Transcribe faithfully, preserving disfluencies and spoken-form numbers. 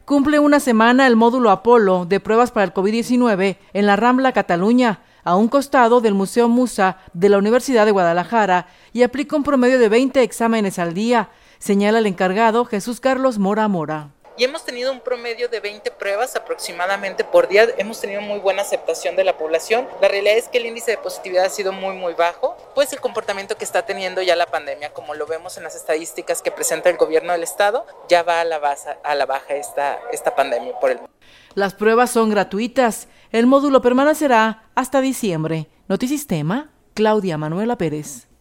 Cumple una semana el módulo Apolo de pruebas para el COVID diecinueve en la Rambla, Cataluña, a un costado del Museo Musa de la Universidad de Guadalajara, y aplica un promedio de veinte exámenes al día, señala el encargado Jesús Carlos Mora Mora. Y hemos tenido un promedio de veinte pruebas aproximadamente por día. Hemos tenido muy buena aceptación de la población. La realidad es que el índice de positividad ha sido muy, muy bajo. Pues el comportamiento que está teniendo ya la pandemia, como lo vemos en las estadísticas que presenta el gobierno del estado, ya va a la, baja, a la baja esta, esta pandemia por el mundo. Las pruebas son gratuitas. El módulo permanecerá hasta diciembre. Notisistema, Claudia Manuela Pérez.